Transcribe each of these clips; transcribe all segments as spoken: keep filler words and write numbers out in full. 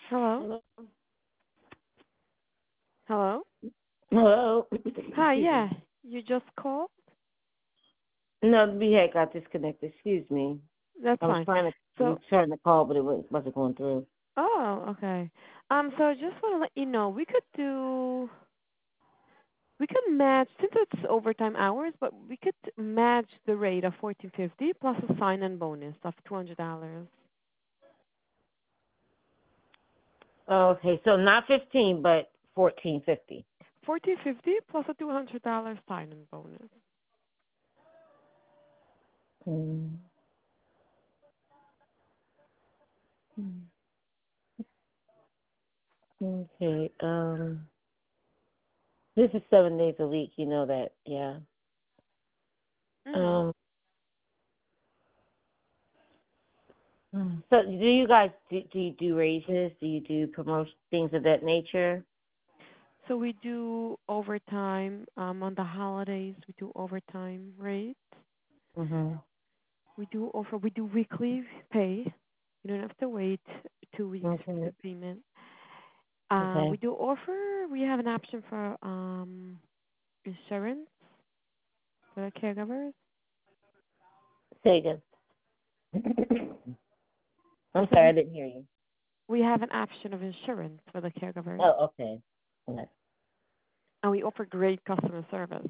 Hello? Hello? Hello? Hello? Hi, Excuse me. yeah. You just called? No, we had got disconnected. Excuse me. That's I was fine. trying to So, return the call, but it wa- wasn't going through. oh, okay. Um, so I just want to let you know we could do we could match since it's overtime hours, but we could match the rate of fourteen fifty plus a sign-in bonus of two hundred dollars. Okay, so not fifteen, but fourteen fifty. Fourteen fifty plus a two hundred dollars sign-in bonus. Mm. Okay. Um, this is seven days a week. You know that, yeah. Mhm. Um. mm. So, do you guys do, do you do raises? Do you do promotion things of that nature? So we do overtime um on the holidays. We do overtime rate. Mhm. We do offer we do weekly pay. You don't have to wait two weeks for Okay. the payment. Uh, we Okay. do offer. We have an option for um insurance for the caregivers. Say again. I I'm said sorry, we I didn't hear you. we have an option of insurance for the caregivers, Oh, okay. Okay. and we offer great customer service.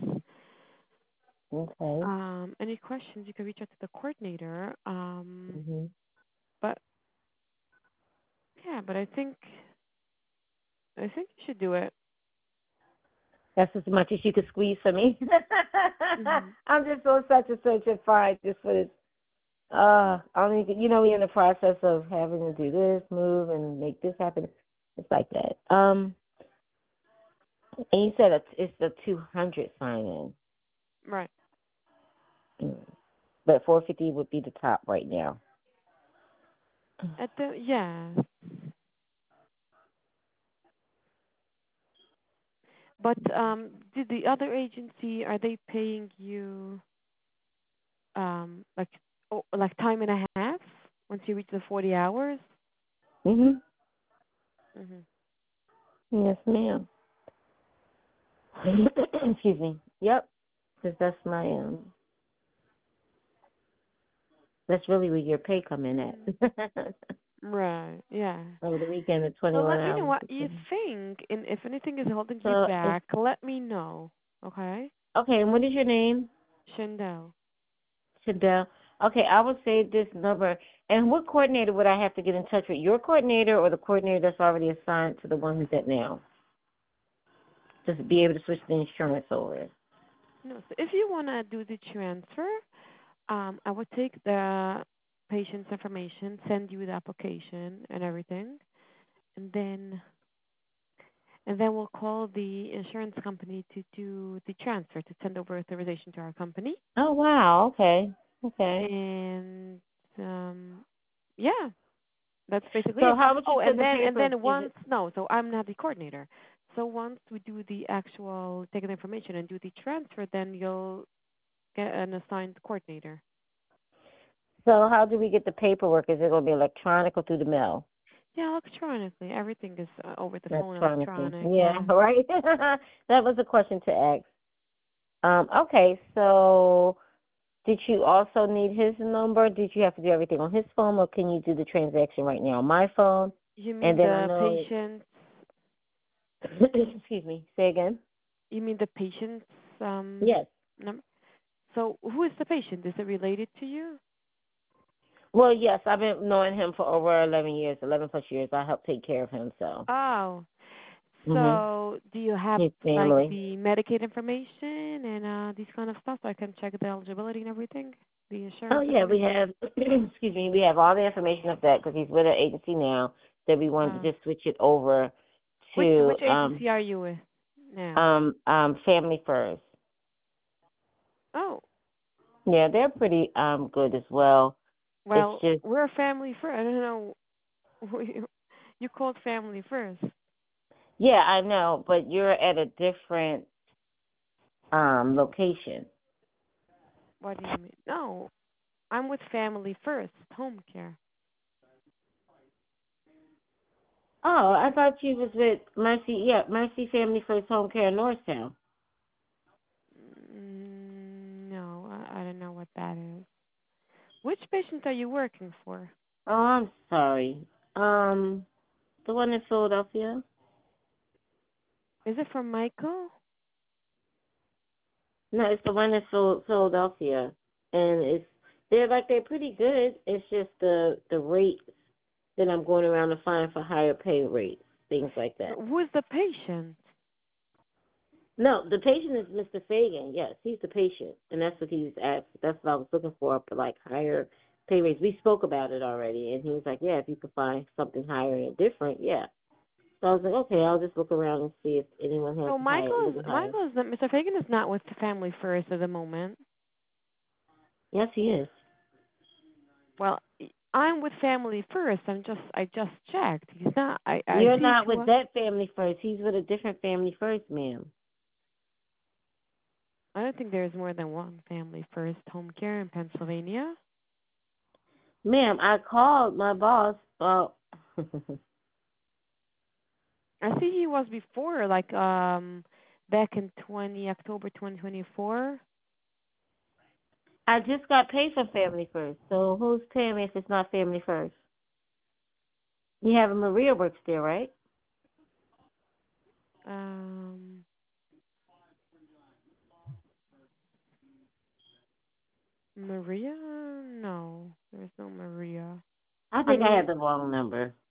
Okay. Um, any questions? You can reach out to the coordinator. Um, hmm but yeah, but I think I think you should do it. That's as much as you could squeeze for me. Hmm. I'm just on such a search and find just for this. Uh, I don't even, you know, we're in the process of having to do this, move, and make this happen. It's like that. Um, and you said it's, it's the two hundred sign in, Right. mm. but four fifty would be the top right now. At the yeah. But um, did the other agency are they paying you um like oh, like time and a half once you reach the forty hours? Mhm. Mhm. Yes, ma'am. Excuse me. Yep. Because that's my um. That's really where your pay come in at. Mm. Right. Yeah. Over the weekend, the So twenty-one let me know hours. what you think, and if anything is holding you So, it's, back, let me know. Okay? okay, and what is your name? Shandell. Chadell. Okay, I will save this number. And what coordinator would I have to get in touch with? Your coordinator or the coordinator that's already assigned to the one who's at now? Just be able to switch the insurance over. No, so if you want to do the transfer, um, I would take the patient's information, send you the application and everything, and then and then we'll call the insurance company to do the transfer to send over authorization to our company. Oh, wow. Okay. Okay. And um, yeah, that's basically So it. how would you Oh, send and the then and paper? then Is once it no, so I'm not the coordinator. So once we do the actual take the information and do the transfer, then you'll get an assigned coordinator. so how do we get the paperwork? Is it going to be electronic or through the mail? Yeah, electronically. Everything is uh, over the phone, Electronically. electronic. Yeah, Yeah. right. That was a question to ask. Um, okay, so did you also need his number? Did you have to do everything on his phone, or can you do the transaction right now on my phone? You And mean then I the know, patient? excuse me, say again? You mean the patient's um Yes. number? So who is the patient? Is it related to you? Well, yes, I've been knowing him for over eleven years, eleven plus years. I help take care of him, so. Oh, Mhm. so do you have His like family. the Medicaid information and uh these kind of stuff so I can check the eligibility and everything, the Oh, insurance yeah, we information? have, excuse me, we have all the information of that because he's with our agency now that we wanted Uh, to just switch it over which to which um agency are you with now? um um Family First. Oh, Yeah, they're pretty um good as well. It's well, just we're a family first. I don't know. You you called family first. yeah, I know, but you're at a different um location. What do you mean? No, I'm with family first, home care. Oh, I thought you was with Mercy. Yeah, Mercy Family First Home Care in Norristown. Mm, no, I, I don't know what that is. Which patient are you working for? Oh, I'm sorry. Um, the one in Philadelphia. Is it for Michael? No, it's the one in Phil- Philadelphia, and it's they're like they're pretty good. It's just the the rates that I'm going around to find for higher pay rates, things like that. Who is the patient? No, the patient is Mister Fagan. Yes, he's the patient, and that's what he's asked. That's what I was looking for, for like higher pay rates. We spoke about it already, and he was like, "Yeah, if you could find something higher and different, yeah." So I was like, "Okay, I'll just look around and see if anyone has So higher, a Michael little is higher." Michael is the, Mister Fagan is not with the Family First at the moment. Yes, he is. Well, I'm with Family First. I'm just I just checked. He's not. I I You're see not two. with that family first. He's with a different family first, ma'am. I don't think there's more than one Family First home care in Pennsylvania. Ma'am, I called my boss. Well, I see he was before, like um, back in twenty October twenty twenty four. I just got paid for family first. So who's paying me if it's not family first? You have a Maria works there, right? Um, Maria? No, there's no Maria. I I think I mean, had the wrong number.